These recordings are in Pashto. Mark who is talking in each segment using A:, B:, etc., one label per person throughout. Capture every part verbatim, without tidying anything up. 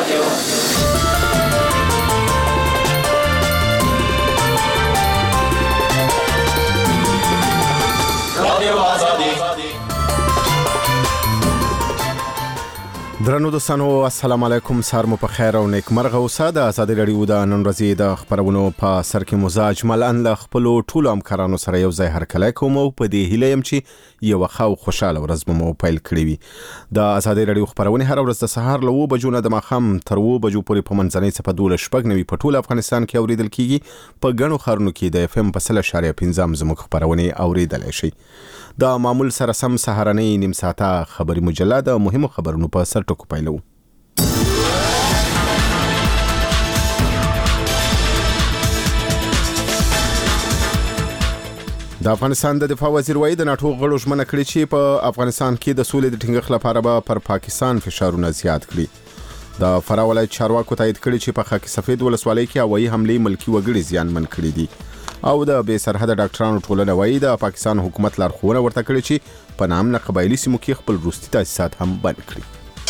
A: درنو دوستانو السلام علیکم، سهار مو په خیر او نیک مرغه اوسه. د ازادي رادیو د نن ورځې د خبرونو په سر کې مزاج ملان له خپل ټولو همکارانو سره یو ځای هرکلی کوم او په دې هیله یم چې یو ښه او خوشاله ورځ مو پیل کړې وي. د ازادي رادیو خبرونه هر ورځ د سهار له اوه بجو نه د ماښام تر اوه بجو پورې په منځنۍ څپه دولس شپږ نوي په ټول افغانستان کې اوریدل کیږي. په ګڼو ښارونو کې د اف ام په سل اشاریه پنځه زموږ خبرونه اوریدلی شي. د معمول سره سم سهارنۍ نیم ساعته خبري مجله د مهمو خبرونو په سر ټکو پیلو. د افغانستان د دفاع وزیر وایي د ناتو غړو ژمنه کړې چې په افغانستان کې د سولې د ټینګښت لپاره به پر پاکستان فشارونه زیات کړي. د فراه ولایت چارواکو تایید کړي چې په خاک سفید ولسوالۍ کې هوایي حملې ملکی وګړي زیانمن کړي دي. او د بې سرحده ډاکټرانو ټولنه وایي د پاکستان حکومت لارښوونه ورته کړې چې په نامنه قبایلي سیمو کې خپل وروستي تاسیسات هم بند کړي.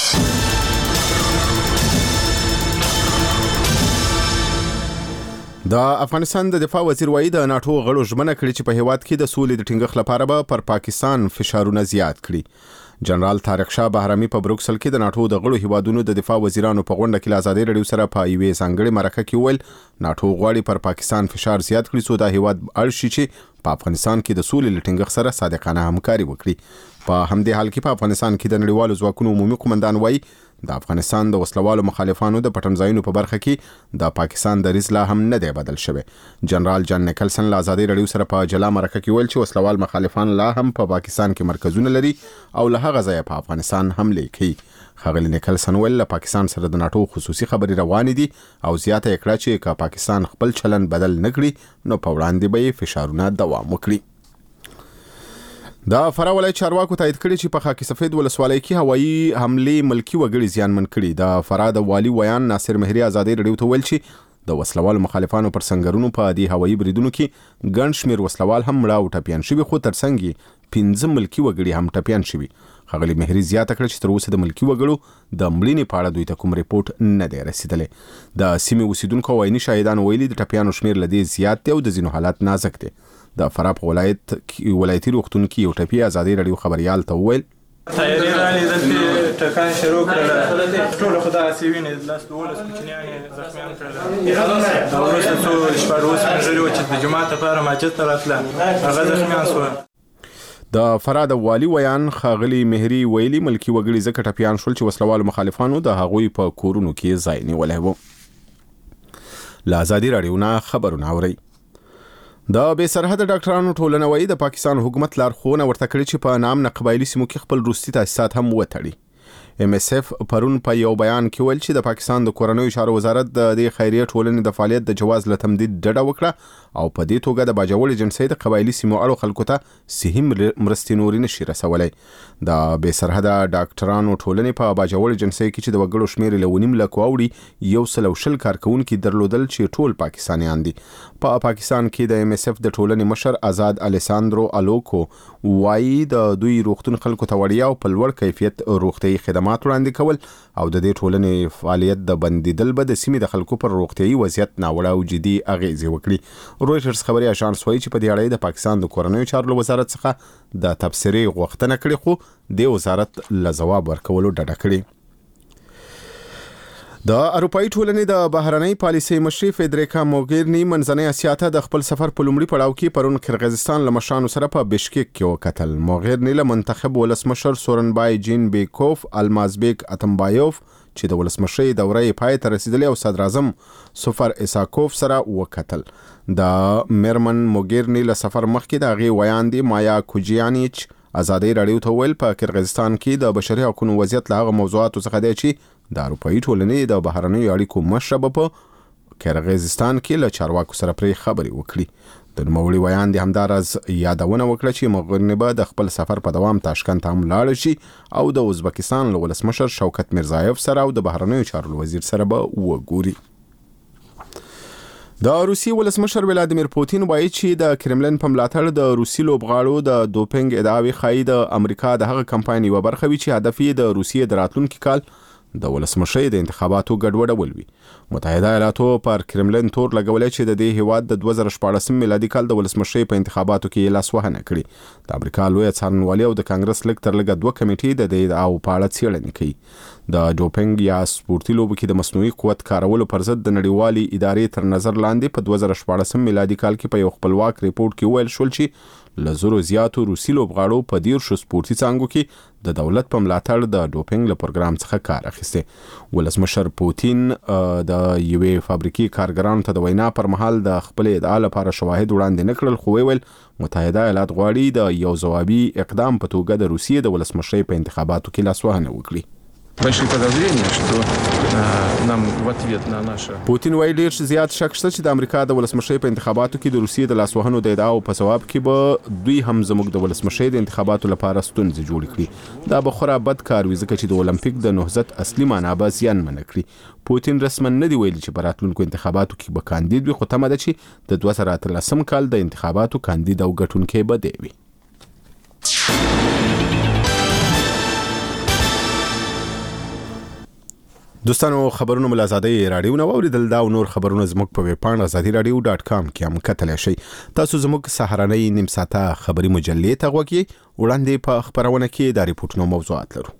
A: د افغانستان د دفاع وزیر وایي د ناتو غړو ژمنه کړې چې په هیواد کې د سولې د ټینګښت لپاره به پر پاکستان فشارونه زیات کړي. جنرال طارق شاه بهرامي په بروکسل کې د ناتو د غړو هیوادونو د دفاع وزیرانو په غونډه کې له ازادي رادیو سره په یوې ځانګړې مرکه کې ویل ناتو غواړي پر پاکستان فشار زیات کړي څو د هیواد اړ شي چې په افغانستان کې د سولې له ټینګښت سره صادقانه همکاري وکړي. په همدې حال کې په افغانستان کې د نړیوالو ځواکونو عمومي قومندان وایي د افغانستان د وسلوالو مخالفانو د پټنځایونو په برخه کې د پاکستان دریځ لا هم نه دی بدل شوی. جنرال جان نیکلسن له ازادي رادیو سره په جلا مرکه کې ویل چې وسلوال مخالفان لا هم په پاکستان کې مرکزونه لري او له هغه ځایه په افغانستان حملې کوي. ښاغلي نیکلسن ویل له پاکستان سره د ناتو خصوصي خبرې روانې دي او زیاته یې کړه چې که پاکستان خپل چلن بدل نه کړي نو په وړاندې به یې فشارونه دوام وکړي. د فراه ولایت چارواکو تایید کړي چې په خاک سفید ولسوالۍ کې هوایي حملې ملکی وګړي زیانمن کړي. د فراه د والي ویان ناصر مهری ازادي رادیو ته ویل چې د وسلوالو مخالفانو پر سنگرونو په دې هوایي بریدونو کې ګڼ شمېر وسلوال هم مړه او ټپیان شوي خو ترڅنګ یې پنځه ملکی وګړي هم ټپیان شوي. ښاغلي مهری زیاته کړه چې تر اوسه د ملکی وګړو د مړینې په اړه دوی ته کوم ریپورت نه دی رسیدلی. د سیمې اوسیدونکو او عیني شاهدانو ویلي د ټپیانو شمېر له دې زیات دی او د ځینو حالات نازک دی. د فراه په ولایت ولایتي روغتون کې یو ټپي ازادي رادیو خبريال ته وویل
B: تایری رانی دلته ټکان شروع کړل ټول خدای سیوینه لاس دولس کوچنیان زخمیان کړل. دا ورسته څو شپږ اوس مجري و چې د جمعه لپاره مسجد ته راتلل هغه زخمیان شو.
A: د فراه د والي ویان ښاغلي مهری ویلي ملکی وګړي ځکه ټپیان شول چې وسلوال مخالفانو د هغوی په کورونو کې ځای نیولی و. له ازادي رادیو نه خبرونه اورئ. د بې سرحده ډاکټرانو ټولنه وایي د پاکستان حکومت لارښوونه ورته کړې چې په نامنه قبایلي سیمو کې خپل وروستي تاسیسات هم وتړي. ام اس اف پرون په یو بیان کې ویل چې د پاکستان د کورنیو چارو وزارت د دې خیریه ټولنې د فعالیت د جواز له تمدید ډډه وکړه او په دې توګه د باجوړ ایجنسۍ د قبایلي سیمو اړو خلکو ته صحي مرستې نورې نشي رسولی. د بې سرحده ډاکټرانو ټولنې په باجوړ ایجنسۍ کې چې د وګړو شمېر له ونیم لکو اوړي یو سل او شل کارکوونکي درلودل چې ټول پاکستانیان دي. په پا پاکستان کې د ام اس اف د ټولنې مشر آزاد الیساندرو الوکو وایي د دوی روغتون خلکو ته وړیا او په لوړ کیفیت روغتیايي خدمات وړاندې کول او د دې ټولنې فعالیت د بندیدل به د سیمې د خلکو پر روغتیايي وضعیت ناوړه او جدي اغیزې وکړي. رویټرز خبري اژانس وایي چې په دې اړه د پاکستان د کورنیو چارو وزارت څخه د تبصرې غوښتنه کړې خو د وزارت له ځواب ورکولو ډډه کړې. د اروپאי ټولنې د بهرنۍ پالیسۍ مشري فدریکا موګیرني منځنۍ اسیا ته د خپل سفر په لومړي پړاو کې پرون قرغیزستان له مشرانو سره په بشکک کې وکتل. موګیرني له منتخب ولسمشر سورنبای جین بیکوف المازبیک اتمبایوف چې د ولسمشرۍ دوره یې پای ته رسیدلې او صدر اعظم سفر اساکوف سره وکتل. د میرمن موګیرني له سفر مخکې د هغې ویاندې مایا کوجیانیچ ازادي رادیو ته ویل په قرغیزستان کې د بشري حقوقو وضعیت له هغه موضوعاتو څخه دی چې د اروپאי ټولنې د بهرنیو اړیکو مشر په قرغیزستان کې له چارواکو سره پرې خبرې وکړي. د نوموړي ویان د همدارز یادونه وکړه چې موګیرني به د خپل سفر په دوام تاشکند ته هم لاړ شي او د ازبکستان له ولسمشر شوکت میرزایف سره او د بهرنیو چارو وزیر سره به وګوري. د روسي ولسمشر ولادیمیر پوتین وایي چې د کرملین په ملاتړ د روسي لوبغاړو د دوپینګ ادعاوې ښایي د امریکا د هغه کمپاین یوه برخه وي چې هدف یې د روسیې د راتلونکي کال د ولسمشۍ د انتخاباتو ګډوډول وي. متحده ایالاتو پر کرملن تور لګولې چې د دې هیواد د دوه زره شپاړسم میلادي کال د ولسمشۍ په انتخاباتو کې لاسوهنه کړې. د امریکا لویه څارنوالي او د کانګرس لږ تر لږه دوه کمیټې د دې او په اړه څېړنې کوي. د ډوپینګ یا سپورتي لوبو کې د مصنوعي قوت کارولو پر ضد د نړیوالې ادارې تر نظر لاندې په دوه زره شپاړسم میلادي کال کې په یو خپلواک ریپورت کې ویل شول چې له زرو زیاتو روسي لوبغاړو په دیرشو سپورتي څانګو کې د دولت په ملاتړ د ډوپینګ له پروګرام څخه کار اخیسته. ولسمشر پوتین د یوې فابریکې کارګرانو ته د وینا پر مهال د خپل ادعا لپاره شواهد وړاندې نه کړل، خو ویل متحده ایالات غواړي د یو ځوابي اقدام په توګه د روسیې د ولسمشۍ په انتخاباتو کې لاسوهنه وکړي.
C: Большие подозрения, что э, нам в ответ на наше...
A: پوتین وایي ډیر زیات شک شته چې د امریکا د ولسمشۍ په انتخاباتو کې د روسیې د لاسوهنو د ادعاو په ځواب کې به دوی هم زموږ د ولسمشۍ د انتخاباتو لپاره ستونزې جوړې کړي. دا به خورا بد کار وي ځکه چې د اولمپیک د نهضت اصلي معنا به زیانمنه کړي. پوتین رسما نه دی ویلي چې په راتلونکو انتخاباتو کې به کاندید وي، خو تمه ده چې د دوه زره اتلسم کال د انتخاباتو کاندید او ګټونکی به دی وي. دوستانو خبرونه مل آزادۍ رادیو نو اوریدل دا او نور خبرونه زموږ په ویب پاڼه آزادي رادیو ډاټ کام کې هم کتلی شئ. تاسو زموږ سهارنۍ نیم ساعته خبري مجلې ته غوږ یې. وړاندې په خبرونه کې د ریپورتونو موضوعات لرو.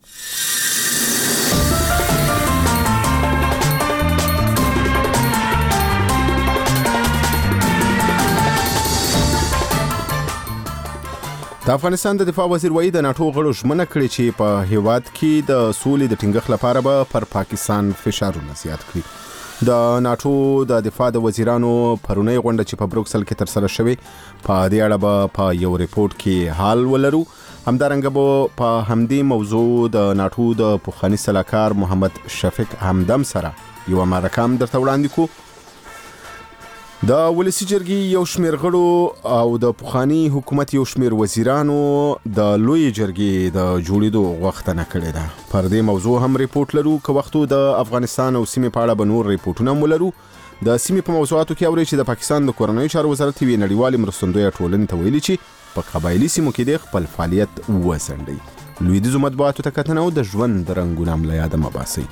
A: د افغانستان د دفاع وزیر وایي د ناتو غړو ژمنه کړې چې په هیواد کې د سولې د ټینګښت لپاره به پر پاکستان فشارونه زیات کړي. د ناتو د دفاع د وزیرانو پرونی غونډه چې په بروکسل کې تر سره شوې، په دې اړه به په یو ریپورت کې حال ولرو. همدارنګه به په همدې موضوع د ناتو د پخواني سلاکار محمد شفیق همدم سره یو مرکه هم درته وړاندې کوو. د ولسی جرګې یو شمېر غړو او د پخوانی حکومت یو شمېر وزیرانو د لوی جرګې د جوړېدو غوښتنه کړې ده. پر دې موضوع هم ریپورت لرو. که وختو د افغانستان او سیمې په اړه به نور ریپورتونه هم ولرو. د سیمې په موضوعاتو کې اورئ چې د پاکستان د کورنیو چارو وزارت یوې نړیوالې مرستندویه ټولنې ته ویلي چې په قبایلي سیمو کې د خپل فعالیت وسنډي. لویدیځو مطبوعاتو ته کتنه او د ژوند د رنګونه هم له یاده مه باسئ.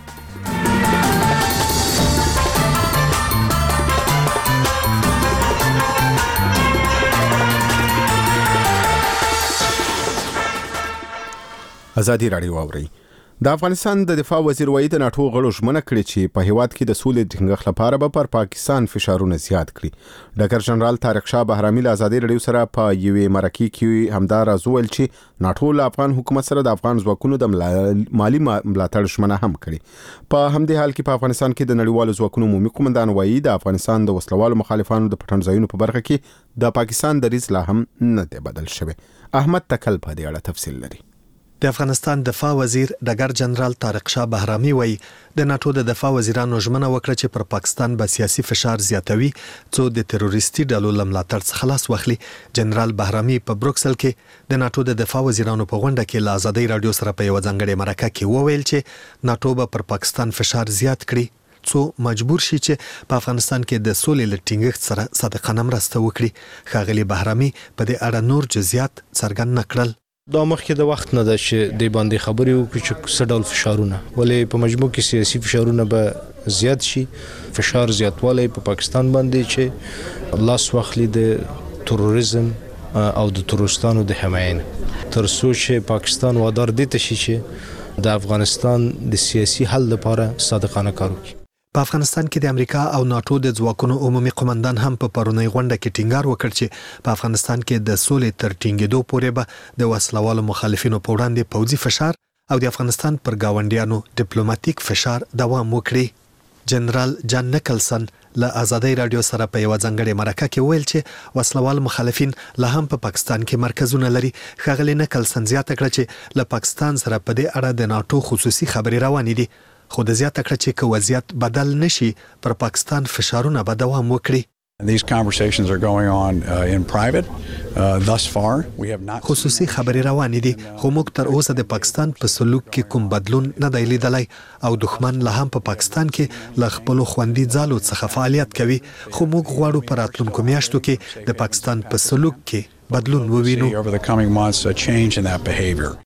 A: آزادي رادیو اوري. د افغانستان د دفاع وزیر وایي د ناتو غړو ژمنه کړې چې په هیواد کې د سولې ټینګښت لپاره به پر پاکستان فشارونه زیات کړي. ډاکټر جنرال طارق شاه بهرامي له آزادي رادیو سره په یوې مرکې کې همدا راز وویل چې ناتو له افغان حکومت سره د افغان ځواکونو د مالی ملاتړ ژمنه هم کړې. په همدې حال کې په افغانستان کې د نړیوالو ځواکونو عمومي قومندان وایي د افغانستان د وسلوالو مخالفانو د پټن ځایونو په برخه کې د پاکستان دریځ لا هم نه دی بدل شوی. احمد تکل په دې اړه تفصیل لري.
D: د افغانستان دفاع وزیر ډګر جنرال طارق شاه بهرامي وایي د ناتو د دفاع وزیرانو ژمنه وکړه چې پر پاکستان به سیاسي فشار زیاتوي څو د تروریستي ډلو له ملاتړ څخه خلاص واخلي. جنرال بهرامي په بروکسل کې د ناتو د دفاع وزیرانو په غونډه کې له آزادۍ رادیو سره په یو ځانګړې مرکه کې وویل چې ناتو به پر پاکستان فشار زیات کړي څو مجبور شي چې په افغانستان کې د سولې له ټینګښت سره صادقانه مرسته وکړي. ښاغلي بهرامي په دې اړه نور جزئیات څرګند نه کړل.
E: دا مخکې د وخت نه ده چې د باندې خبرې وکړو چې څه ډول فشارونه، ولې په مجموع کې سیاسي فشارونه به زیات شي. فشار زیاتوالی په پاکستان باندې چې لاس واخلي د تروریزم او د تروریستانو د حمایت، تر څو چې پاکستان وادار دي ته شي چې د افغانستان د سیاسي حل لپاره صادقانه کار وکړي.
D: په افغانستان کې د امریکا او ناتو د ځواکونو عمومي قومندان هم په پرونی غونډه کې ټینګار وکړ چې په افغانستان کې د سولې تر ټینګېدو پورې به د وسلوالو مخالفینو په وړاندې پوځي فشار او د افغانستان پر گاونډیانو ډیپلوماټیک فشار دوام وکړي. جنرال جان نکلسن له آزادۍ رادیو سره په یو ځانګړې مرکه کې ویل چې وسلوال مخالفین لا هم په پاکستان کې مرکزونه لري. ښاغلي نکلسن زیاته کړه چې له پاکستان سره په دې اړه د ناتو خصوصي خبرې روانې دي، خو د زیاته کړه چې که وضعیت بدل نشي پر پاکستان فشارونه به دوام وکړي.
F: These conversations are going on uh, in private. Uh, thus far, we have not.
D: خصوصي خبرې روانې دي، خو موږ تر اوسه د پاکستان په سلوک کې کوم بدلون نه دی لیدلی او دښمن لا هم په پاکستان کې له خپلو خوندي ځالو څخه فعالیت کوي. خو موږ غواړو په راتلونکو میاشتو کې د پاکستان په سلوک کې بدلون ووینو.
F: Over the coming months, a change in that behavior.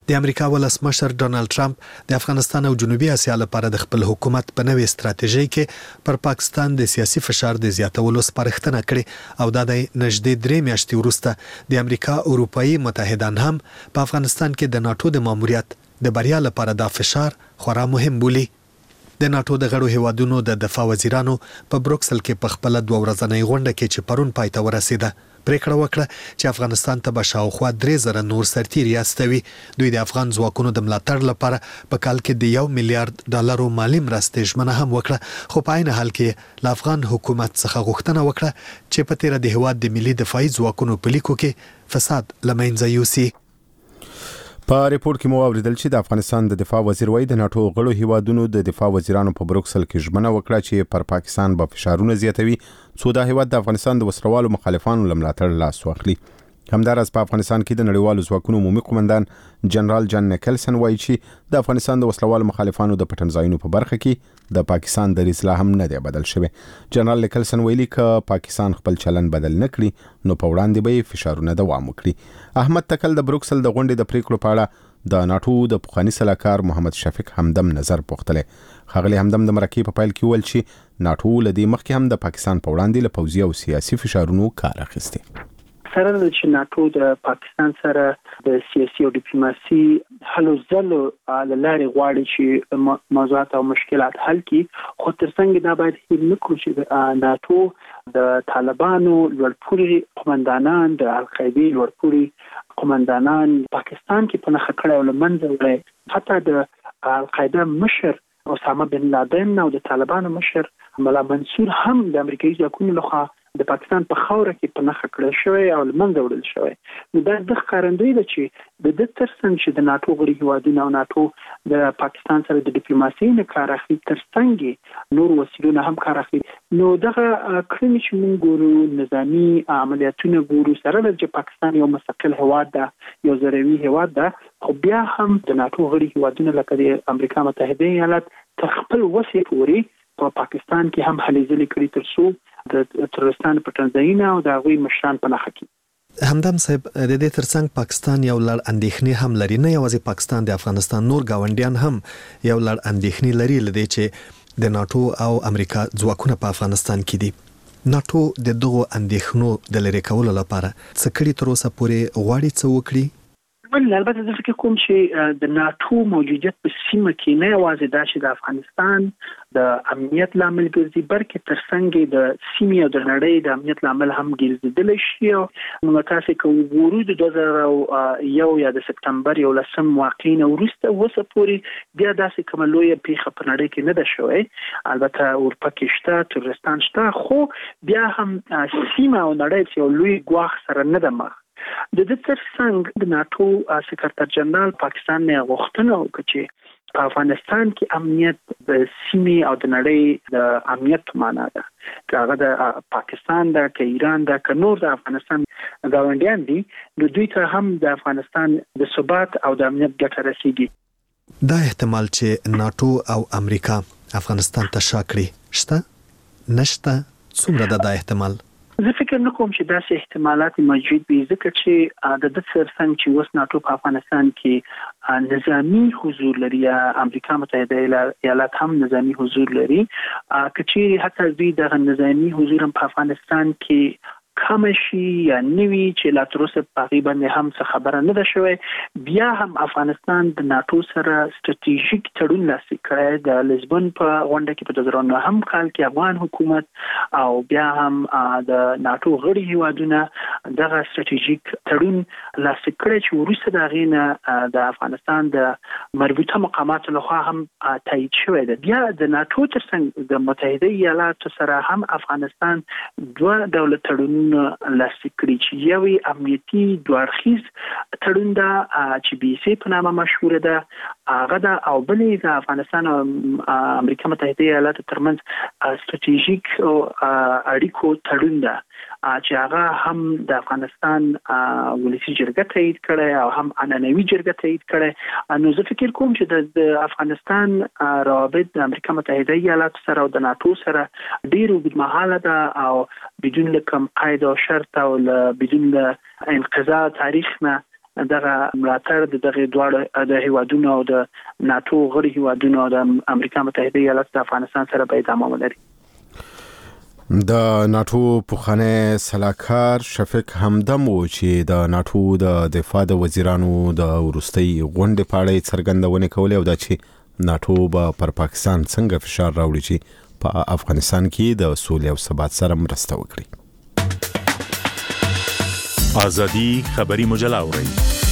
D: د امریکا ولسمشر ډونالد ټرمپ د افغانستان او جنوبي اسیا لپاره د خپل حکومت په نوې ستراتیژي کې پر پاکستان د سیاسي فشار د زیاتولو سپارښتنه کړې او دا د نږدې درې میاشتې وروسته د امریکا اروپאי متحدان هم په افغانستان کې د ناتو د ماموریت د بریا لپاره دا فشار خورا مهم بولي. د ناتو د غړو هیوادونو د دفاع وزیرانو په بروکسل کې په خپل دوه ورځنۍ غونډه کې چې پرون پای ته ورسیده پریکړه وکړه چې افغانستان ته به شاوخوا درې زره نور سرتیري استوي. دوی د افغان ځواکونو د ملاتړ لپاره په کال کې د یو میلیارډ ډالرو مالی مرستې ژمنه هم وکړه، خو په عین حال کې له افغان حکومت څخه غوښتنه وکړه چې په تیره د هیواد د ملي دفاعي ځواکونو په لیکو کې فساد له منځه یوسي.
A: په ریپورت کې مو اوریدل چې د افغانستان د دفاع وزیر وایي د ناتو غړو هیوادونو د دفاع وزیرانو په بروکسل کې ژمنه وکړه چې پر پاکستان به فشارونه زیاتوي څو دا هیواد د افغانستان د وسلوالو مخالفانو لملاتړ لاس واخلي. همدارس په افغانستان کې د نړیوالو ځواکونو عمومي قومندان جنرال جان نیکلسن وایي چې د افغانستان د وسلوالو مخالفانو د پټنځایونو په برخه کې د پاکستان د اصلاح هم نه دی بدل شوی. جنرال نیکلسن ویلي ک پاکستان خپل چلن بدل نکړي نو په وړاندې به فشارونه دوام وکړي. احمد تکل د بروکسل د غونډې د پریکړو په اړه د ناتو د پخوانی سلاکار محمد شفیق همدم نظر پوښتله. خغلی همدم د مرکې په پیل کې ویل چې ناتو لدی مخکې هم د پاکستان په وړاندې له پوځي او سیاسي فشارونو کار اخیستی.
G: سره چې ناتو د پاکستان سره د سیاسي او ډیپلوماسي حل ځلو لارې غواړي چې موضوعات او مشکلات حل کړي، خو ترڅنګ دا باید هیڅ نه کړو چې ناتو د طالبانو لوړپوړي قومندانان د القاعده لوړپوړي قومندانان پاکستان کې په نخښه کړه او لمنځه وړي. حتی د القاعده مشر اسامه بن لادن او د طالبانو مشر ملا منصور هم د امریکایي ځواکونو لخوا د پاکستان په خاوره کې په نخښه کړل شوی او لمنځه وړل شوی. نو دا د ښکارندوی ده چې د دې ترڅنګ چې د ناتو غړي هیوادونه او ناتو د پاکستان سره د ډیپلوماسي نه کار اخلي، ترڅنګ نور وسیلونه هم کار اخلي. نو دغه کړنې چې موږ ګورو نظامی عملیاتونه ګورو سره چې پاکستان یو مستقل هیواد ده، یو زروي هیواد ده، خو بیا هم د ناتو غړي هیوادونه لکه د امریکا متحده ایالات تر خپل وسې پورې په پاکستان کې هم هلې ځلې کړي ترڅو د ترورستان پټنځایونه او د هغوی مشران په نښه کړي.
D: همدم صاحب د دې ترڅنګ پاکستان یو لړ اندېښنې هم لري، نه یوازې پاکستان، د افغانستان نور گاونډیان هم یو لړ اندېښنې لري لدې چې د ناتو او امریکا ځواکونه په افغانستان کې دي. ناتو د دغو اندېښنو د لرې کولو لپاره څه کړي تر اوسه پورې غواړي څه وکړي؟
G: ول البته زه فکر کوم چې د ناتو موجودیت په سیمه کې نه یوازې دا چې د افغانستان د امنیت لامل ګرځي، بلکې ترڅنګ د سیمې او د نړۍ د امنیت لامل هم ګرځیدلی شي. نو تاسو که وګورئ د دوه زره یو یا د سپتمبر یو لسم واقعې نه وروسته اوسه پورې بیا داسې کومه لویه پیښه په نړۍ کې نه ده شوې. البته اروپا کې شته، ترورستان شته، خو بیا هم سیمه او نړۍ یو لوی ګواښ سره نه ده مخ. د دې ترڅنګ د ناتو سکرټر جنرال پاکستان نه غوښتنه وکړه چې په افغانستان کې امنیت د سیمې او د نړۍ د امنیت په معنا ده، که هغه د پاکستان ده، که ایران ده، که نور د افغانستان ګاونډیان دي، نو دوی ته هم د افغانستان د ثبات او د امنیت ګټه رسیږي.
D: دا احتمال چې ناتو او امریکا افغانستان ته شا کړي شته نشته؟ څومره ده دا احتمال؟
G: زه فکر نه کوم چې داسې احتمالات موجود وي، ځکه چې د دې ترڅنګ چې اوس ناتو په افغانستان کې نظامی حضور لري، یا امریکا متحده ایالات هم نظامی حضور لري، که چیرې حتی دوی دغه نظامی حضور هم په افغانستان کې کم شي یا نوي چې لا تر اوسه په هغې باندې هم څه خبره نه ده شوې، بیا هم افغانستان د ناتو سره ستراتیژیک تړون لاسلیک کړی. د لیزبون په غونډه کې په دوه زره نهم کال کې افغان حکومت او بیا هم د ناتو غړي هیوادونه دغه ستراتیژیک تړون لاسلیک کړی چې وروسته د هغې نه د افغانستان د مربوطه مقاماتو لخوا هم تایید شوی ده. بیا د ناتو ترڅنګ د متحده ایالاتو سره هم افغانستان دوه ډوله تړون لاسلیک کړي، چې یوی امنیتي دوه اړخیز تړون ده چې بي سي په نامه مشهوره ده هغه ده، او بلې د افغانستان او امریکا متحده ایالاتو ترمنځ ستراتیژیک اړیکو تړون ده چې هغه هم د افغانستان ولسي جرګه تایید کړی او هم عنعنوي جرګه تایید کړی. نو زه فکر کوم چې د افغانستان روابط د امریکا متحده ایالاتو سره او د ناتو سره ډېر اوږدمهاله ده او بدون له کوم قید او شرط او بدون له انقضاء تاریخ نه دغه ملاتړ د دغه دواړو د هیوادونو او د ناتو غړي هیوادونو د امریکا متحده ایالات د افغانستان سره به ادامه ولري.
A: د ناتو پخوانی سلاکار شفیق همدم و چې د ناتو د دفاع د وزیرانو د وروستۍ غونډې په اړه څرګندونه کوله او دا چې ناتو به پر پاکستان څنګه فشار راوړي چې په افغانستان کې د سولې او ثبات سره مرسته وکړي.
H: ازادي خبري مجله اوري.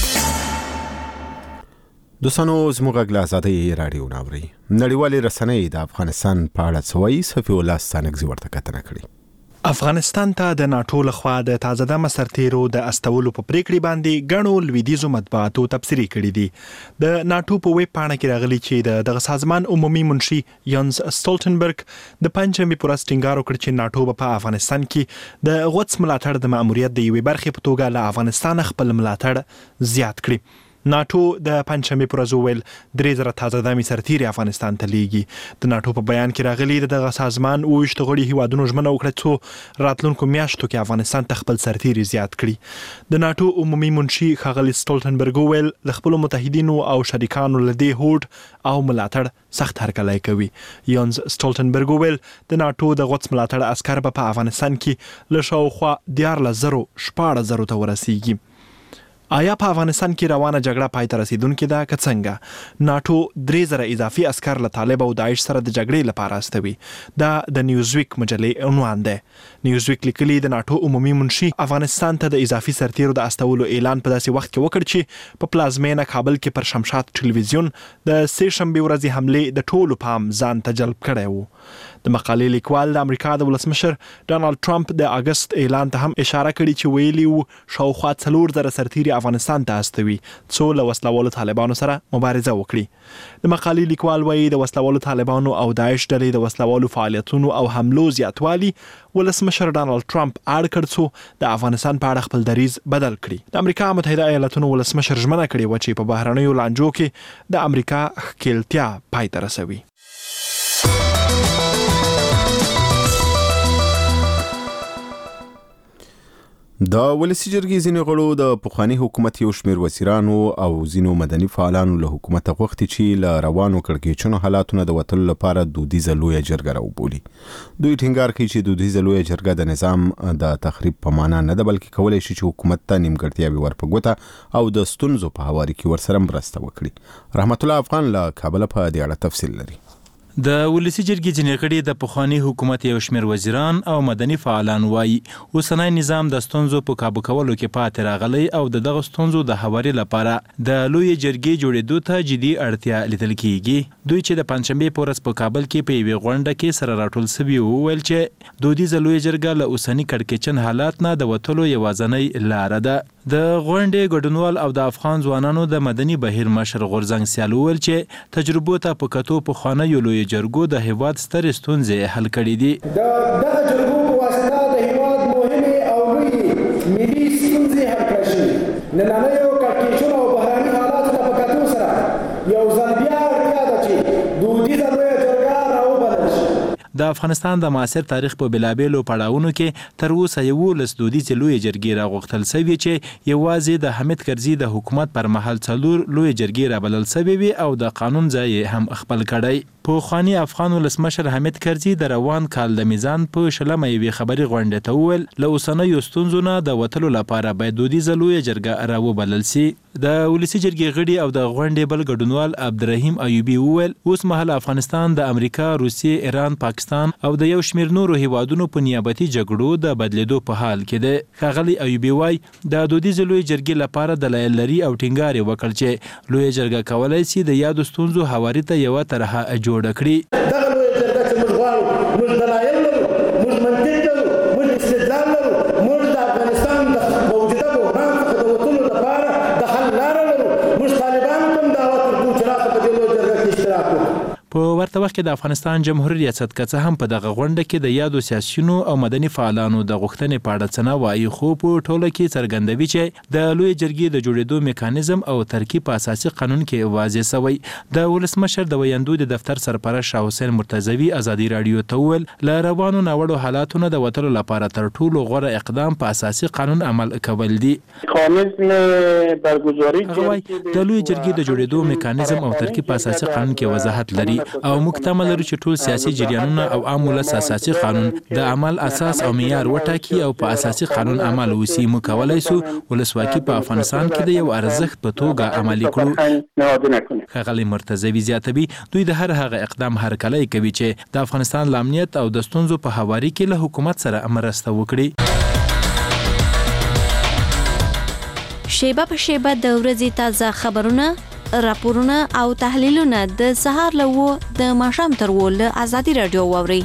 A: دوستانو زموږ غږ له ازادۍ راډیو ناوري. نړیوالې رسنۍ د افغانستان په اړه څه وایي؟ صفي الله ستانکزي ورته کتنه کړې.
I: افغانستان ته د ناتو لخوا د تازه دمه سرتیرو د استولو په پریکړې باندې ګڼو لویدیزو مطبوعاتو تبصرې کړې دي. د ناتو په ویب پاڼه کې راغلي چې د دغه سازمان عمومي منشي یانز سټولټنبرګ د پنځمې پر ټینګار وکړ چې ناتو په افغانستان کې د غوڅ ملاتړ د ماموریت د یوې برخې په توګه له افغانستان خپل ملاتړ زیات کړي. ناتو د پنځمې پر ورځ ویل درې زره تازه دمې سرتیري افغانستان ته لیږي. د ناتو په بیان کې راغلي د دغه سازمان اوویشت غړي هیوادونو ژمنه وکړه څو راتلونکو میاشتو کې افغانستان ته خپل سرتیري زیات کړي. د ناتو عمومي منشي ښاغلي سټولټنبرګ ویل د خپلو متحدینو او شریکانو له دې هوډ او ملاتړ سخت هرکلی کوي. یانز سټولټنبرګ ویل د ناتو د غوڅ ملاتړ عسکر به په افغانستان کې له شاوخوا دیارلس زرو شپاړس زرو ته ورسیږي. آیا په افغانستان کې روانه جګړه پای ته رسیدونکې ده که څنګه؟ ناتو درې زره اضافي عسکر له طالب او داعش سره د جګړې لپاره استوي. دا د نیوزویک مجلې عنوان دی. نیوزویک لیکلي د ناتو عمومي منشي افغانستان ته د اضافي سرتیرو د استولو اعلان په داسې وخت کې وکړ چې په پلازمینه کابل کې پر شمشاد ټلویزیون د سې شنبې ورځې حملې د ټولو پام ځان ته جلب کړی و. د مقالې لیکوال د امریکا د ولسمشر ډانلډ ټرمپ د اگست اعلان ته هم اشاره کړې چې ویلي وو شاوخوا څلور زره سرتیري افغانستان ته استوي څو له وسلوالو طالبانو سره مبارزه وکړي. د مقالې لیکوال وایي د وسلوالو طالبانو او داعش ډلې د وسلوالو فعالیتونو او حملو زیاتوالي ولسمشر ډانلډ ټرمپ اړ کړ څو د افغانستان په اړه خپل دریځ بدل کړي. د امریکا متحده ایالاتونو ولسمشر ژمنه کړې و چې په بهرنیو لانجو کې د امریکا ښکیلتیا پای ته رسوي.
A: د ولسی جرګې ځینې غړو د پخوانی حکومت یو شمېر وزیرانو او ځینو مدني فعالانو له حکومت غوښتي چې له روانو کړکېچونو حالاتونو د وتلو لپاره دودیزه لویه جرګه راوبولي. دوی ټینګار کوي چې دودیزه لویه جرګه د نظام د تخریب په معنا نه ده بلکې کولی شي چې حکومت ته نیمګړتیاوې ورپګوته او د ستونزو په هواري کې ورسره مرسته وکړي. رحمت الله افغان له کابل په دې اړه تفصیل لري.
J: د ولسی جرګې ځینې غړي د پخوانی حکومت یو شمېر وزیران او مدني فعالان وایي اوسنی نظام د ستونزو په کابو کولو کې پاتې راغلی او د دغه ستونزو د هواري لپاره د لویې جرګې جوړېدو ته جدي اړتیا لیدل کیږي. دوی چې د پنځشنبې په ورځ په کابل کې په یوې غونډه کې سره راټول سوي وویل چې دودیزه لویه جرګه له اوسني کړکېچن حالات نه د وتلو یوازینۍ لاره ده. د غونډې ګډونوال او د افغان ځوانانو د مدني بهیر مشر غورځنګ سیال وویل چې تجربو ته په کتو پخوانیو لویو جرګو د هیواد سترې ستونزې حل کړي دي.
K: دغه جرګو په واسطه د هیواد مهمې او لویې ملي ستونزې حل کړای شوې. نننیو کړکېچونو او بهرني حالاتو ته په کتو سره یو ځل بیا اړتیا ده چې دودیزه لویه جرګه راوبلل شي.
J: د افغانستان د معاصر تاریخ په بلابېلو پړاوونو کې تر اوسه یولس دودیزې لویې جرګې راغوښتل سوي چې یوازې د حمید کرزي د حکومت پر مهال څلور لویې جرګې رابلل سوي وي او د قانون ځای هم خپل کړی. پخوانی افغان ولسمشر حمید کرزي د روان کال د میزان په شلمه یوې خبري غونډې ته وویل له اوسنیو ستونزو نه د وتلو لپاره باید دودیزه لویه جرګه راوبلل سي. د ولسی جرګې غړي او د غونډې بل ګډونوال عبدالرحیم ایوبي وویل اوس مهال افغانستان د امریکا، روسیې، ایران، پاکستان او د یو شمېر نورو هیوادونو په نیابتي جګړو د بدلیدو په حال کې دی. ښاغلي ایوبي وایي د دودیزې لویې جرګې لپاره دلایل لري او ټینګار یې وکړ چې لویه جرګه کولی سي د یادو ستونزو هواري ته یوه طرحه جوړه کړي.
K: دغه لویه جرګه چې موږ غواړو موږ دلایل لرو، موږ منطق لرو، موږ استدلال لرو، موږ د افغانستان د موجوده بحران څخه د وتلو لپاره د حل لاره لرو. موږ طالبانو ته هم دعوت ورکوو چې راسه په دې لویه جرګه کې اشتراک وکړو.
J: په ورته ورته وخت کې د افغانستان جمهوریت ریاست کڅه هم په دغه غونډه کې د یادو سیاسيونو او مدني فعالانو د غوښتنې په اړه څه نه وایي، خو په ټوله کې څرګندوي چې د لوی جرګې د جوړېدو میکانیزم او ترکیب په اساسي قانون کې واضح شوی. د ولسمشر د ویاندو د دفتر سرپرست شاه حسین مرتضوی ازادي رادیو ته وویل ل روانو ناوړو حالاتو نه د وتلو لپاره تر ټولو غوره اقدام په اساسي قانون عمل کول دي.
L: برگزاری
J: د لوی جرګې د جوړېدو میکانیزم او ترکیب په اساسي قانون کې وضاحت لري او موږ تمه لرو چې ټول سیاسي جریانونه او عام ولس اساسي قانون د عمل اساس او معیار وټاکي او په اساسي قانون عمل وسی. موږ کولای شو ولسواکي په افغانستان کې د یو ارزښت په توګه عملي کړو. ښاغلی مرتضوی زیاتوي دوی د هر هغه اقدام هرکلی کوي چې د افغانستان د امنیت او د ستونزو په هواري کې له حکومت سره مرسته وکړي.
M: شیبه په شیبه د ورځې تازه خبرونه، راپورونه او تحلیلونه د سهار له و د ماښام تر و له ازادي رادیو واورئ.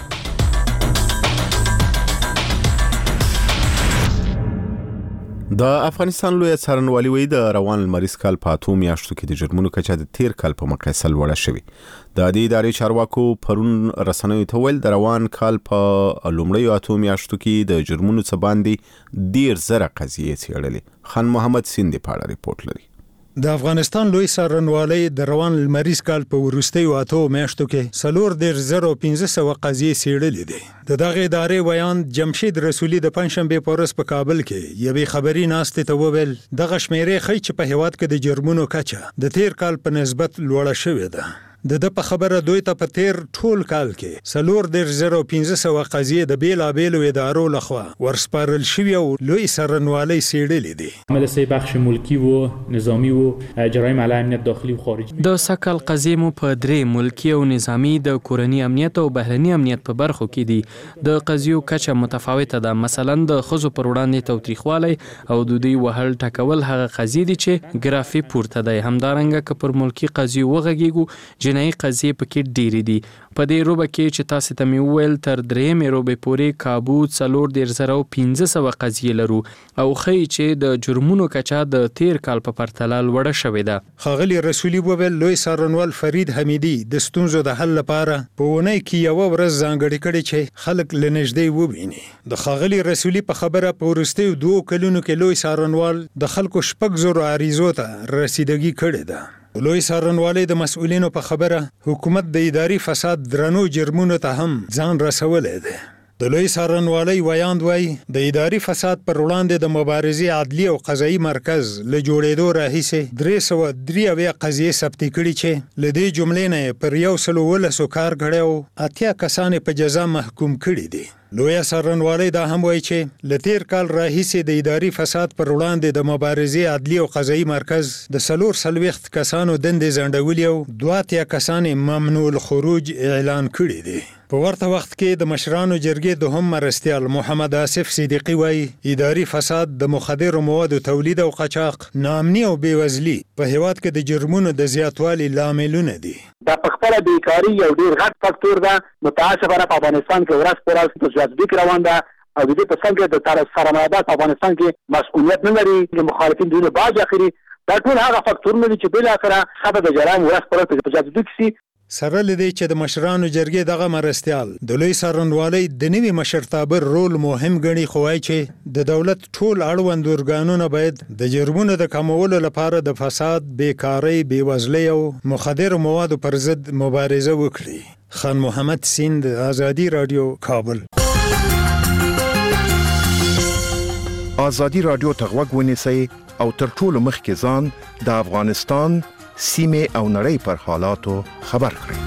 A: د افغانستان لوی څارنوالي وایي د روان لمریز کال په اتو میاشتو کې د جرمونو کچه د تیر کال په مقایسه لوړه شوې. د دې ادارې چارواکو پرون رسنیو ته ویل د روان کال په لومړیو اتو میاشتو کې د جرمونو څخه باندې ډیر زره قضیې څېړلې. خان محمد سیند په اړه ریپورت لري.
N: د افغانستان لوی څارنوالۍ د روان لمریز کال په وروستیو اتو میاشتو کې څلور دېرش زره پنځه سوه قضیې څېړلې دي. د دغې ادارې ویاند جمشید رسولي د پنجشنبې په ورځ په کابل کې یوې خبري ناستې ته وویل دغه شمیرې ښیي چې په هېواد کې د جرمونو کچه د تیر کال په نسبت لوړه شوې ده. د د په خبره دوی ته په تیر ټول کال کې څلور دېرش زره پنځه سوه قضیې د بیلابیلو ادارو لخوا ورسپارل شوي او لوی څارنوالۍ څېړلې دي.
O: مدرسه بخش ملکی و نظامی و جرایم علیه امنیت داخلی و خارجی
P: د سکل قضیې مو په درې ملکی او نظامی د کورنی امنیت او بهرنی امنیت په برخو کې دي. د قضیو کچه متفاوته ده. مثلا د ښځو پر وړاندې تاوتریخوالی او د دوی وهل ټکول هغه قضیې دي چې ګرافي پورته دی. همدارنګه که پر ملکی قضیو وغږیږو جنایي قضیې پکې ډېرې دي. په دې روبه کې چې تاسو ته مې وویل تر درېیمې روبې پورې کابو څلور دېرش زره پنځه سوه قضیې لرو او ښیي چې د جرمونو کچه د تیر کال په پرتله لوړه شوې ده.
N: ښاغلي رسولي وویل لوی څارنوال فرید حمیدي د ستونزو د حل لپاره په اونۍ کې یوه ورځ ځانګړې کړې چې خلک له نږدې وویني. د ښاغلي رسولي په خبره په وروستیو دوو کلونو کې لوی څارنوال د خلکو شپږ زرو عریضو ته رسیدګي کړې ده. لوی څارنوالۍ د مسؤلینو په خبره حکومت د اداري فساد درنو جرمونو ته هم ځان رسولی دی. د لوی څارنوالۍ ویاند وایي د اداري فساد پر وړاندې د مبارزې عدلي او قضایي مرکز له جوړېدو راهیسې درې سوه درې اویا قضیې ثبتې کړي چې له دې جملې نه یې پر یو سلو ولسو کار کړی او اتیا کسان په جزا محکوم کړي دي. لوی څارنوالۍ دا هم وایي چې له تیر کال راهیسې د اداري فساد پر وړاندې د مبارزې عدلي او قضایي مرکز د څلور څلوېښت کسانو دندې ځنډولي او دوه اتیا کسان ممنوع الخروج اعلان کړي دي. په ورته وخت کې د مشرانو جرګې دوهم مرستیال محمد آصف صدیقي وایي اداري فساد د مخدرو موادو تولید او قاچاق، ناامني او بېوزلي په هېواد کې د جرمونو د زیاتوالي لاملونه دي.
L: دا په خپله بیکاري یو ډېر غټ فکتور ده. متاسفانه په افغانستان کې ورځ په ورځ په جذبې روان ده او د دې په څنګ کې د سرمایه‌دار په افغانستان کې مسؤلیت نه لري. د مخالفین دونه باج اخلي. دا ټول هغه فکتورونه دي چې بالاخره سبب د جرایم ورځ په ورځ په جذبې کې سي.
N: سره لدی چې د مشرانو جرګې دغه مرستیال د لوی څارنوالۍ د نوي مشرتابه رول مهم ګڼي، خو وایي چې د دولت ټول اړوند ارګانونه باید د جرمونو د کمولو لپاره د فساد، بیکارۍ، بېوزلۍ او مخدرو موادو پر ضد مبارزه وکړي. خان محمد سیند، ازادي رادیو، کابل.
Q: ازادي رادیو ته غوږ ونیسئ او تر ټولو مخکې ځان د افغانستان سیمه او نړۍ پر حالاتو خبر کړئ.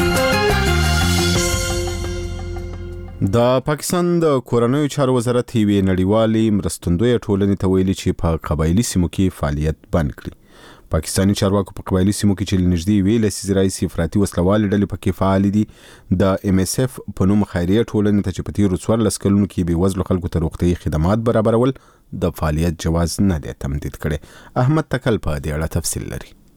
A: د پاکستان د کورنیو چارو وزارت یوې نړیوالې مرستندویه ټولنې ته ویلي چې په قبایلي سیمو کې فعالیت بند کړي. پاکستاني چارواکو په قبایلي سیمو کې چې نږدې ویل لسیزې راهیسې افراطي وسلوالې ډلې پکې فعال دي. د ام اس اف په نوم خیریه ټولنې ته چې په تیرو څوارلس کلونو کې بېوزلو خلکو ته روغتیايي خدمات برابرول د فعالیت جواز نه دی تمدید کړی. احمد تکل په دې اړه تفصیل لري.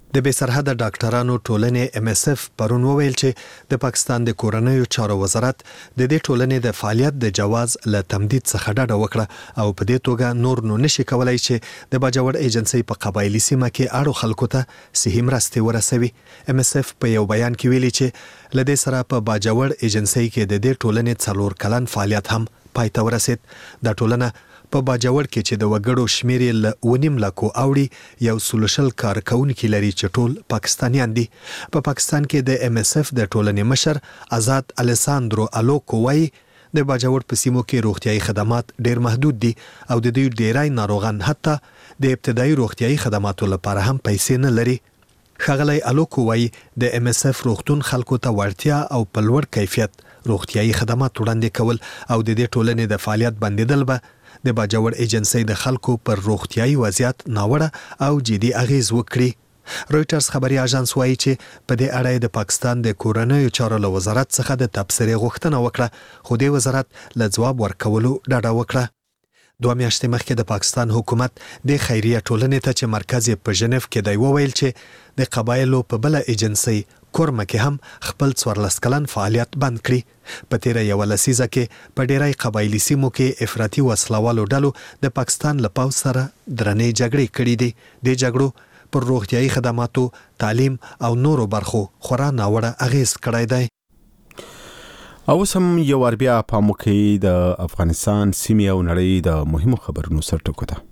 D: د بې سرحده ډاکټرانو ټولنې ام اس اف پرون وویل چې د پاکستان د کورنیو چارو وزارت د دې ټولنې د فعالیت د جواز له تمدید څخه ډډه وکړه او په دې توګه نور نو نشي کولای چې د باجوړ ایجنسی په قبایلی سیمه کې اړو خلکو ته صحیح مرستې ورسوي. ام اس اف په یو بیان کې ویلي چې لدې سره په باجوړ ایجنسی کې د دې ټولنې څلور کلن فعالیت هم پای ته ورسید. دا ټولنه په باجوړ کې چې د وګړو شمیر یې له ونیم لکو اوړي یو سلوشل کارکونکي لري چې ټول پاکستانیان دي. په پاکستان کې د ام اس اف د ټولنې مشر آزاد الیساندرو الوکو وایي د باجوړ په سیمو کې روغتیايي خدمات ډېر محدود دي او د دوی ډېرای ناروغان حتی د ابتدایي روغتیايي خدماتو لپاره هم پیسې نه لري. ښاغلی الوکو وایي د ام اس اف روغتون خلکو ته وړتیا او په لوړ کیفیت روغتیايي خدمات وړاندې کول او د دې ټولنې د فعالیت بندیدل به د باجوړ ایجنسی د خلکو پر روغتیايي وضعیت ناوړه او جدي اغیز وکړي. رويټرز خبري اژانس وایي چې په دې اړه د پاکستان د کورنیو چارو له وزارت څخه د تبصرې غوښتنه وکړه خو د وزارت له ځواب ورکولو ډډه وکړه. دوه میاشتې مخکې د پاکستان حکومت د خیریه ټولنې ته چې مرکز یې په ژنیف کې دی وویل چې د قبایلو په بله ایجنسی کورمه کې هم خپل څوارلس کلن فعالیت بند کړي. په تیره یوه لسیزه کې په ډیری قبایلي سیمو کې افراطي وسلوالو ډلو د پاکستان له پوځ سره درنې جګړې کړې دي. د جګړو پر روغتیايي خدماتو، تعلیم او نورو برخو خورا ناوړه اغیز کړی دی.
A: او سم یو اربیا پاموکي د افغانستان سیمه او نړۍ د مهمو خبرونو سرټکو ده.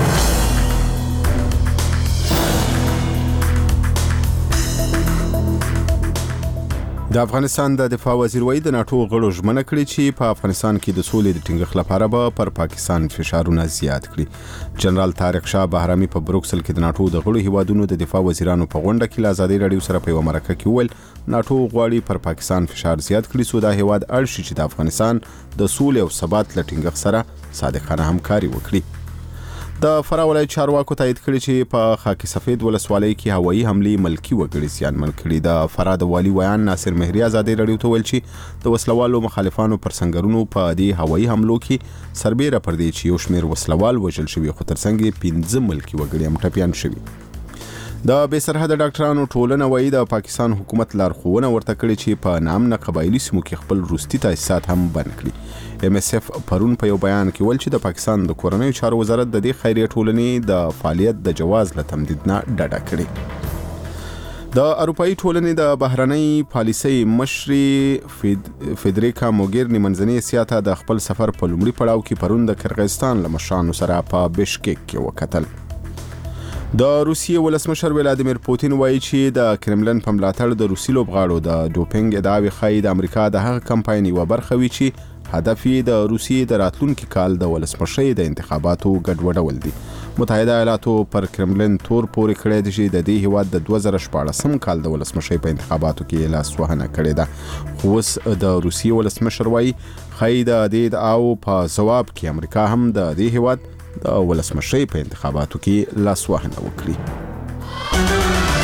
A: د افغانستان د دفاع وزیر وایي د ناتو غړو ژمنه کړې چې په افغانستان کې د سولې د ټینګښت لپاره به پر پاکستان فشارونه زیات کړي. جنرال طارق شاه بهرامي په بروکسل کې د ناتو د غړو هیوادونو د دفاع وزیرانو په غونډه کې له ازادي راډیو سره په یوه مرکه کې وویل ناتو غواړي پر پاکستان فشار زیات کړي څو دا هیواد اړ شي چې د افغانستان د سولې او ثبات له ټینګښت سره صادقانه همکاري وکړي. د فراه ولایت چارواکو تایید کړی چې په خاک سفید ولسوالۍ کې هوایي حملې ملکی وګړي زیانمن کړي. د فراه د والي ویان ناصر مهری ازادي راډیو ته ویل چې د وسلوالو مخالفانو پر سنگرونو په دې هوایي حملو کې سربېره پر دې چې یو شمېر وسلوال وژل شوي خو ترڅنګ یې پنځه ملکی وګړي هم ټپیان شوي. د بې سرحده ډاکټرانو ټولنه وایي د پاکستان حکومت لارښوونه ورته کړې چې په نامنه قبایلي سیمو کې خپل وروستي تاسیسات هم بند کړي. ام اس اف پرون په یو بیان کې ویل چې د پاکستان د کورنیو چارو وزارت د دې خیریه ټولنې د فعالیت د جواز له تمدید نه ډډه کړې. د اروپאי ټولنې د بهرنۍ پالیسۍ مشرې فدریکا موګیرني منځنۍ اسیا ته د خپل سفر په لومړي پړاو کې پرون د کرغیزستان له مشرانو سره په بشکک کې وکتل. د روسیې ولسمشر ولادیمیر پوتین وایي چې د کرملن په ملاتړ د روسي لوبغاړو د ډوپینګ ادعاوې ښایي د امریکا د هغه کمپاین یوه برخه وي چې هدف یې د روسیې د راتلونکي کال د ولسمشۍ د انتخاباتو ګډوډول دي. متحده ایالاتو پر کرملن تور پورې کړی دی چې د دې هیواد د دوه زره شپاړسم کال د ولسمشۍ په انتخاباتو کې لاسوهنه کړې ده. خو اوس د روسیې ولسمشر وایي ښایي د دې ادعاو په ځواب کې امریکا هم د دې هیواد د ولسمشۍ په انتخاباتو کې لاسوهنه وکړي.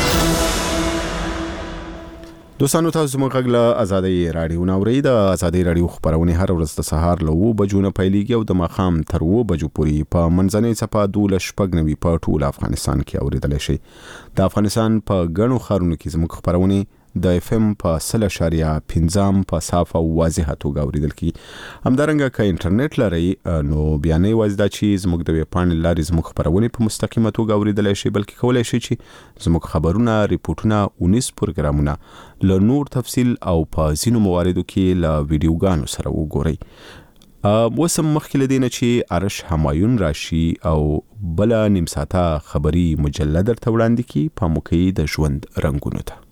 A: دوستانو تاسو زموږ غږ له ازادي راډیو نه اورئ. د ازادي راډیو خبرونه هر ورځ د سهار له اوه بجو نه پیلېږي او د ماښام تر اوه بجو پورې په منځنۍ څپه دولس شپږ نوي په ټول افغانستان کې اورېدلی شئ. د افغانستان په ګڼو ښارونو کې زموږ خبرونه د اف ام په سل اشاریه پنځم په صاف او واضحه توګه اوریدل کیږي. همدارنګه که انټرنیټ لرئ نو بیا نه یوازې دا چې زموږ د ویب پاڼې لارې زموږ خبرونه په مستقیمه توګه اوریدلی شئ بلکې کولی شئ چې زموږ خبرونه، ریپورټونه، اونیز پروګرامونه له نور تفصیل او په ځینو مواردو کې له ویډیوګانو سره وګورئ. اوس هم مخکې له دې نه چې ارش همایون راشي او بله نیم ساعته خبري مجله درته وړاندې کړي پام وکړئ د ژوند رنګونو ته.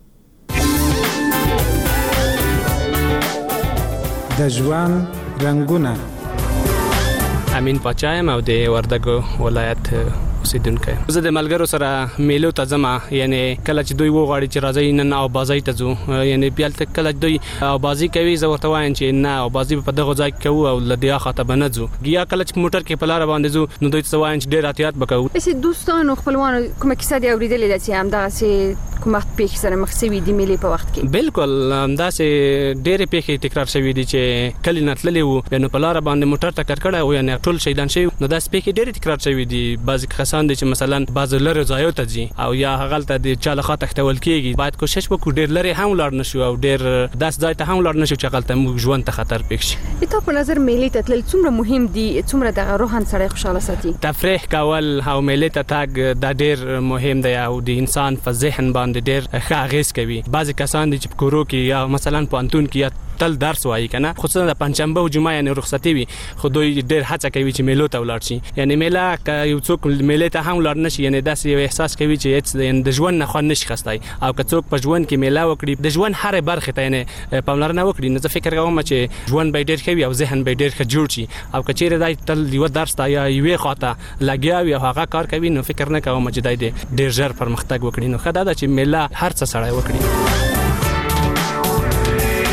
R: د ژوند رنگونه.
S: امین پاچایم او د وردګو ولایت اوسیدونکی. زه د ملګرو سره میلو ته ځم، یعنی کله چې دوی وغواړي چې راځي نن او بازۍ ته ځو، یعنی بیالته کله دوی او بازۍ کوي زه ورته وایم چې نه او بازۍ په دغه ځای کې کوو او له دې خاطر به نه ځو. یا کله چې موټر کې په لاره باندې ځو نو دوی ته وایم چې ډېر احتیاط وکړو.
T: اسې دوستانو خپلوانو کومه کیسه دی اورېدلې ده چې همدغسې کومه پیښه سره مخ شوي دي ملي په وخت کې؟
S: بالکل همداسې ډېرې پیښې تکرار شوي دي چې کلی نه تللي وو نو په لاره باندې موټر ټکر کړی او یعنې ټول شهیدان شوي نو داسې پیښې ډېرې تکرار شوي دي. بعضې کسان دي چې مثلا بعضې لرې ځایو ته ځي او یا هغلته د چا لخوا تښتول کېږي. باید کوشش وکړو ډېر لرې هم ولاړ نه شو او ډېر داسې ځای ته هم ولاړ نه شو چې هغلته موږ ژوند ته خطر پېښ شي.
T: تا په نظر میلې ته تلل څومره مهم دي، څومره دغه روحاً سړی خوشحاله ساتي؟
S: تفریح کول او میلې ته تګ دا ډېر مهم دی او د انسان په ذهن باندې ډېر ښه اغېز کوي. بعضې کسان دي چې په کورو کې یا مثلا پوهنتون کې یا تل درس وایي کنه خصوصا د پنځشنبه او جمعه یعنی رخصتي وي خو دوی ډېر هڅه کوي چې میلو ته ولاړ شي. یعنی میله که یو څوک میلې ته هم ولاړ نشي یعنی داسې یو احساس کوي چې هیڅ د ژوند نه خوند نشي خستی او که څوک په ژوند کې میله وکړي د ژوند هرې برخې ته یعنی پاملرنه وکړي نو زه فکر کوم چې ژوند به ډېر ښه وي او ذهن به ډېر ښه جوړ شي. او که چیرې دی تل یو درس ته یا یوې خوا ته لګیا وي او هغه کار کوي نو فکر نه کوم چې دی ډېر ژر پرمختګ وکړي. نو ښه دا ده چې میله هر څه سړی وکړي.